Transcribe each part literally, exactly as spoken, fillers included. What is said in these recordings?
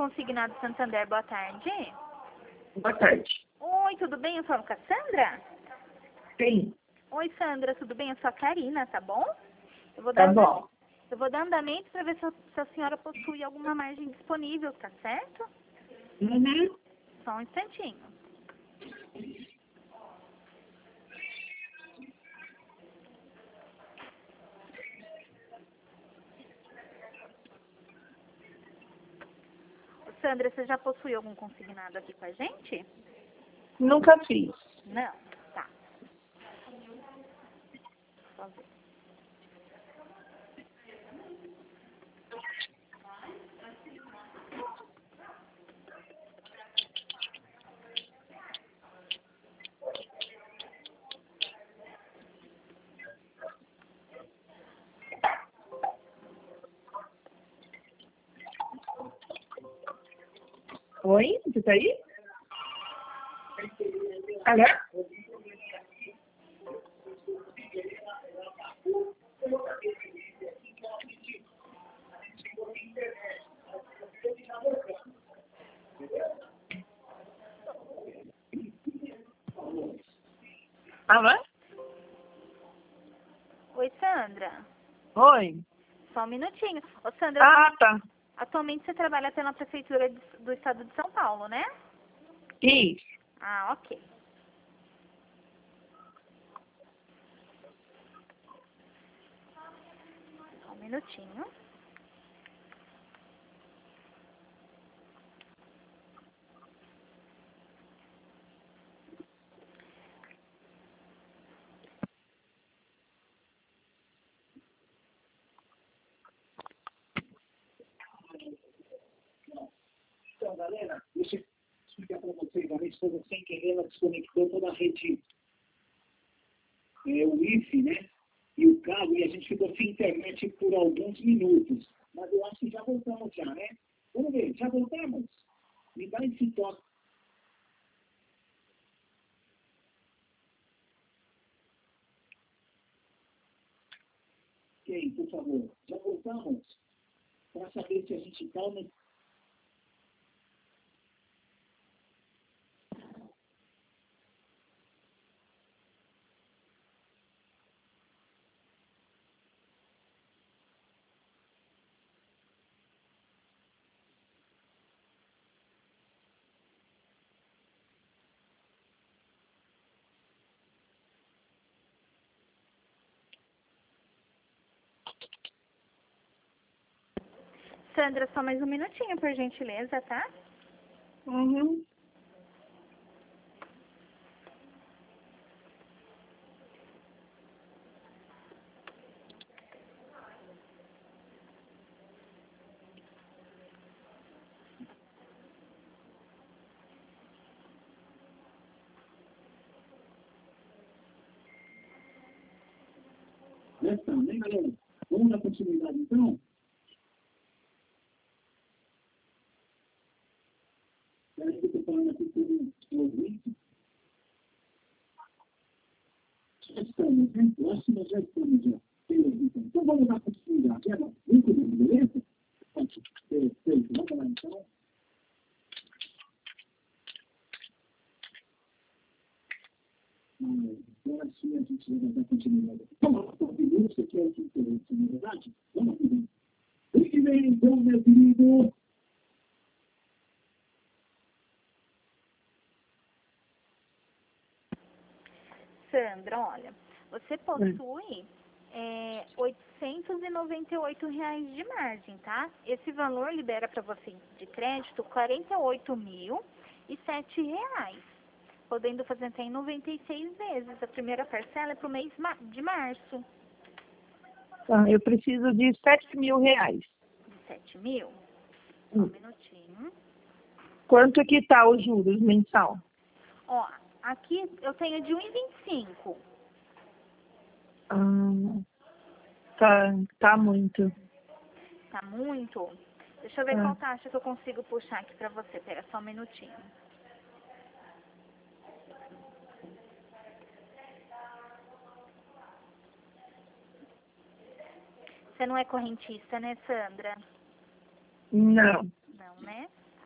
Consignado Santander, boa tarde. Boa tarde. Oi, tudo bem? Eu falo com a Sandra? Sim. Oi, Sandra, tudo bem? Eu sou a Karina, tá bom? Eu vou Tá dar bom. andamento, eu vou dar andamento para ver se a, se a senhora possui alguma margem disponível, tá certo? Uhum. Só um instantinho. Ô, Sandra, você já possui algum consignado aqui com a gente? Nunca fiz. Não, tá. Só ver. Oi, você tá aí? Alô? Alô? Oi, Sandra. Oi. Só um minutinho. Ô, Sandra, Ah, tá. atualmente você trabalha até na Prefeitura de- do Estado de São Paulo, né? Isso. Ah, ok. Só um minutinho. Então, galera, deixa eu explicar para vocês. A minha esposa, sem querer, ela desconectou toda a rede, é, o Wi-Fi, né? E o cabo, e a gente ficou sem internet por alguns minutos. Mas eu acho que já voltamos já, né? Vamos ver, já voltamos? Me dá esse toque. E aí, por favor, já voltamos? Para saber se a gente está ou não. Sandra, só mais um minutinho, por gentileza, tá? Uhum. Então, né, galera? Vamos dar continuidade, então? Parece que eu estou falando aqui por um ouvinte. Já estamos, né? Eu acho que nós já estamos já. Então vamos dar continuidade. Agora, muito bem, beleza? Perfeito. Vamos lá, então. Agora sim a gente vai dar continuidade. Vamos lá, então. Você quer que eu tenha verdade? Vamos lá. Muito bem, então, meu querido. Sandra, olha, você possui é, oitocentos e noventa e oito reais de margem, tá? Esse valor libera para você de crédito quarenta e oito mil e sete reais, podendo fazer até em noventa e seis vezes. A primeira parcela é para o mês ma- de março, Tá, eu preciso de sete mil reais. de sete mil. Só um minutinho. Quanto que tá os juros mensal? Ó, aqui eu tenho de um e vinte e cinco. Ah, tá, tá muito. Tá muito? Deixa eu ver Ah, qual taxa que eu consigo puxar aqui pra você. Pera só um minutinho. Você não é correntista, né, Sandra? não. Não, né?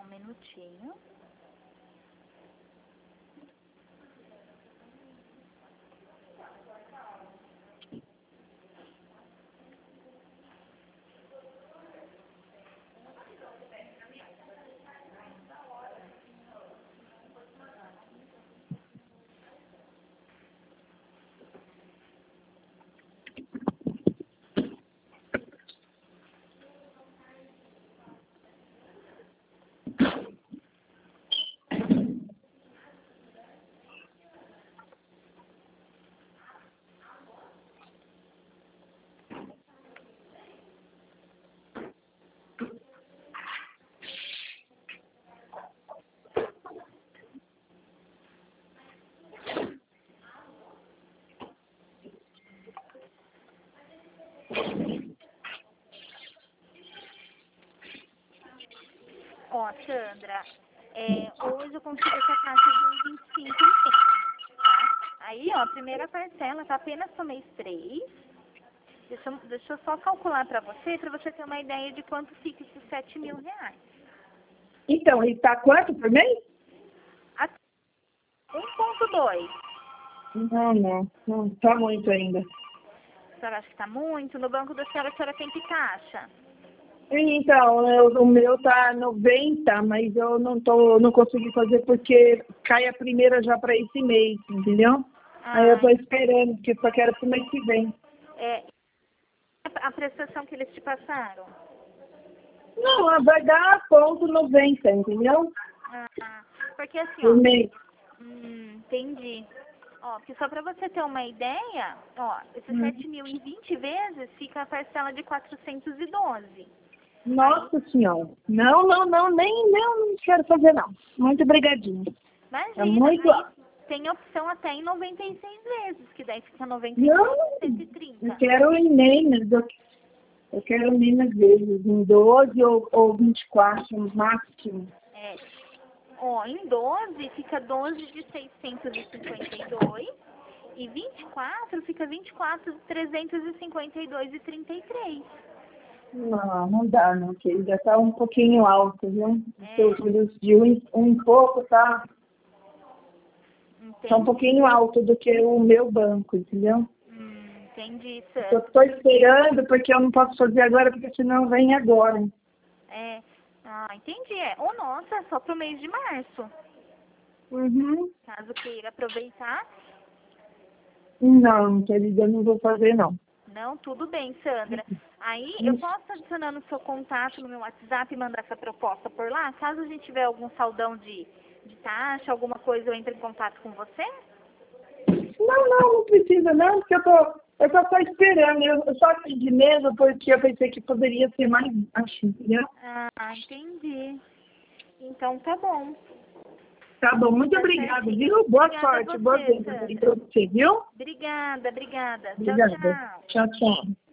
minutinho. Ó, Sandra, é, hoje eu consigo essa taxa de uns vinte e cinco meses, tá? Aí, ó, a primeira parcela tá apenas pro mês três. Deixa, eu- deixa eu só calcular pra você, pra você ter uma ideia de quanto fica esses sete mil reais. Então, e tá quanto por mês? um ponto dois. Não, não, não tá muito ainda. A senhora acha que tá muito? No banco da senhora, a senhora tem que taxa? Então, eu, o meu tá noventa, mas eu não tô, não consegui fazer porque cai a primeira já para esse mês, entendeu? Aí eu tô Ah, esperando, porque só quero pro mês que vem. é, a prestação que eles te passaram? Não, vai dar ponto noventa, entendeu? Ah, porque assim, Por ó, mês. hum, entendi. Ó, porque só pra você ter uma ideia, ó, esses Hum. sete mil em vinte vezes fica a parcela de quatrocentos e doze. Nossa senhora. Não, não, não, nem, não, não quero fazer não. Muito obrigadinha. Imagina, É muito aí tem opção até em noventa e seis vezes, que daí fica noventa e Não, seis, cento e trinta. eu quero em menos, eu, eu quero menos vezes, em doze ou, ou vinte e quatro no máximo. É. Ó, em doze fica doze de seiscentos e cinquenta e dois e vinte e quatro fica vinte e quatro de trezentos e cinquenta e dois e trinta e três. Não, não dá, não, que já tá um pouquinho alto, viu? É. Seus juros de um, um e pouco tá, tá um Entendi. pouquinho alto do que o meu banco, entendeu? Hum, entendi, Eu Sandra. tô esperando porque eu não posso fazer agora, porque senão vem agora. É. Ah, entendi. É. Ou nossa, é só pro mês de março. Uhum. Caso queira aproveitar. Não, querida, eu não vou fazer, não. Não, tudo bem, Sandra. Aí eu posso adicionar no seu contato no meu WhatsApp e mandar essa proposta por lá? Caso a gente tiver algum saldão de, de taxa, alguma coisa, eu entre em contato com você? Não, não, não precisa não, porque eu tô, eu tô só esperando. Eu, eu só pedi mesmo porque eu pensei que poderia ser mais baixo, entendeu? Ah, entendi. Então tá bom. Tá bom, muito Tá obrigada, certinho. viu? Boa Obrigada a sorte, boa você, venda aí Sandra. pra você, viu? Obrigada, obrigada. Tchau, Obrigada. tchau. Tchau, tchau.